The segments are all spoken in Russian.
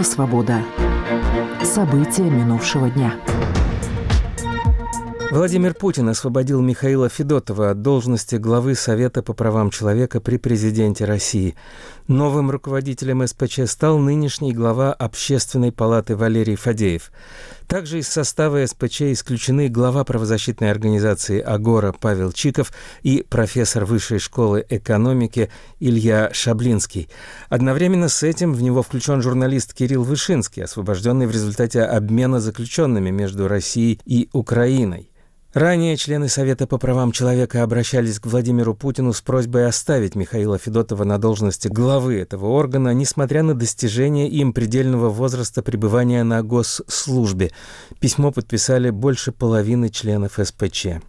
Радио «Свобода». События минувшего дня. Владимир Путин освободил Михаила Федотова от должности главы Совета по правам человека при президенте России. Новым руководителем СПЧ стал нынешний глава Общественной палаты Валерий Фадеев. Также из состава СПЧ исключены глава правозащитной организации «Агора» Павел Чиков и профессор Высшей школы экономики Илья Шаблинский. Одновременно с этим в него включен журналист Кирилл Вышинский, освобожденный в результате обмена заключенными между Россией и Украиной. Ранее члены Совета по правам человека обращались к Владимиру Путину с просьбой оставить Михаила Федотова на должности главы этого органа, несмотря на достижение им предельного возраста пребывания на госслужбе. Письмо подписали больше половины членов СПЧ.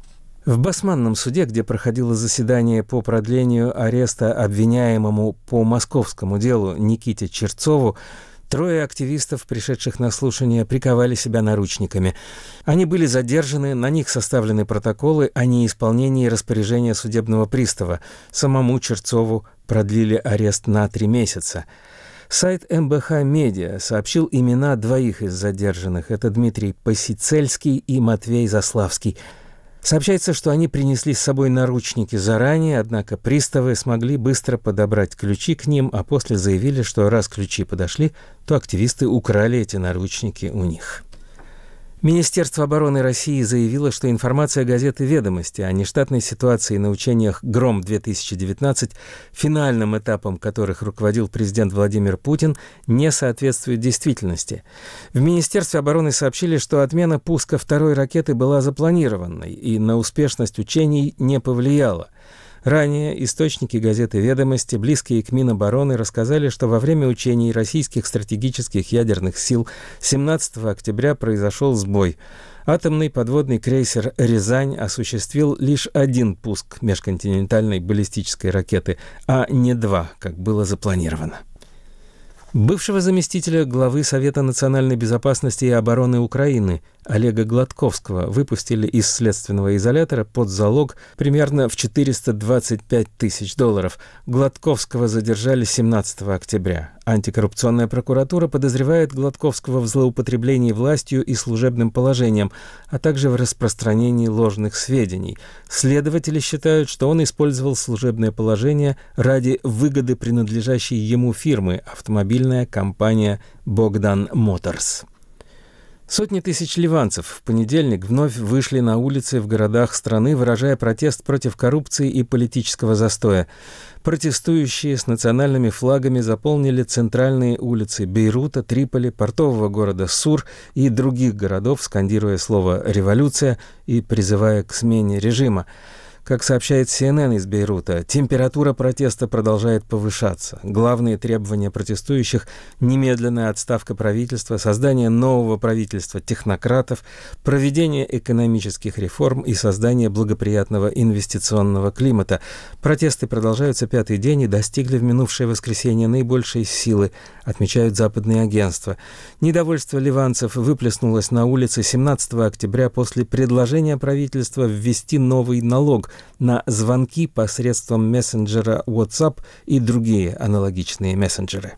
В Басманном суде, где проходило заседание по продлению ареста обвиняемому по московскому делу Никите Черцову, трое активистов, пришедших на слушание, приковали себя наручниками. Они были задержаны, на них составлены протоколы о неисполнении распоряжения судебного пристава. Самому Черцову продлили арест на 3 месяца. Сайт МБХ Медиа сообщил имена двоих из задержанных. Это Дмитрий Посицельский и Матвей Заславский. Сообщается, что они принесли с собой наручники заранее, однако приставы смогли быстро подобрать ключи к ним, а после заявили, что раз ключи подошли, то активисты украли эти наручники у них. Министерство обороны России заявило, что информация газеты «Ведомости» о нештатной ситуации на учениях «Гром-2019», финальным этапом которых руководил президент Владимир Путин, не соответствует действительности. В Министерстве обороны сообщили, что отмена пуска второй ракеты была запланированной и на успешность учений не повлияла. Ранее источники газеты «Ведомости», близкие к Минобороны, рассказали, что во время учений российских стратегических ядерных сил 17 октября произошел сбой. Атомный подводный крейсер «Рязань» осуществил лишь один пуск межконтинентальной баллистической ракеты, а не 2, как было запланировано. Бывшего заместителя главы Совета национальной безопасности и обороны Украины Олега Гладковского выпустили из следственного изолятора под залог примерно в $425 тысяч. Гладковского задержали 17 октября. Антикоррупционная прокуратура подозревает Гладковского в злоупотреблении властью и служебным положением, а также в распространении ложных сведений. Следователи считают, что он использовал служебное положение ради выгоды принадлежащей ему фирмы автомобильная компания «Богдан Моторс». Сотни тысяч ливанцев в понедельник вновь вышли на улицы в городах страны, выражая протест против коррупции и политического застоя. Протестующие с национальными флагами заполнили центральные улицы Бейрута, Триполи, портового города Сур и других городов, скандируя слово «революция» и призывая к смене режима. Как сообщает CNN из Бейрута, температура протеста продолжает повышаться. Главные требования протестующих – немедленная отставка правительства, создание нового правительства технократов, проведение экономических реформ и создание благоприятного инвестиционного климата. Протесты продолжаются 5-й день и достигли в минувшее воскресенье наибольшей силы, отмечают западные агентства. Недовольство ливанцев выплеснулось на улицы 17 октября после предложения правительства ввести новый налог на звонки посредством мессенджера WhatsApp и другие аналогичные мессенджеры.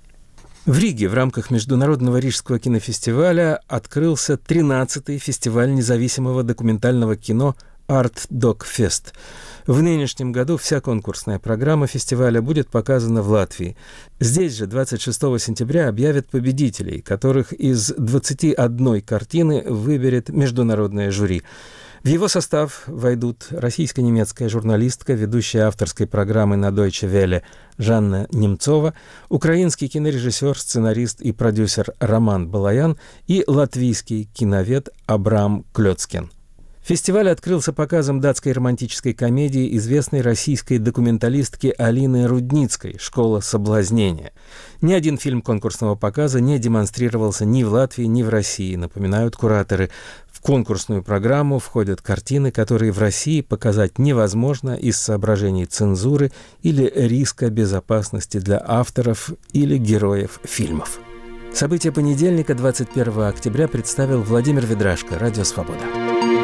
В Риге в рамках Международного рижского кинофестиваля открылся 13-й фестиваль независимого документального кино Art Doc Fest. В нынешнем году вся конкурсная программа фестиваля будет показана в Латвии. Здесь же 26 сентября объявят победителей, которых из 21 картины выберет международное жюри. В его состав войдут российско-немецкая журналистка, ведущая авторской программы на Deutsche Welle Жанна Немцова, украинский кинорежиссер, сценарист и продюсер Роман Балаян и латвийский киновед Абрам Клёцкин. Фестиваль открылся показом датской романтической комедии известной российской документалистки Алины Рудницкой «Школа соблазнения». Ни один фильм конкурсного показа не демонстрировался ни в Латвии, ни в России, напоминают кураторы. В конкурсную программу входят картины, которые в России показать невозможно из соображений цензуры или риска безопасности для авторов или героев фильмов. События понедельника, 21 октября, представил Владимир Ведрашко, Радио «Свобода».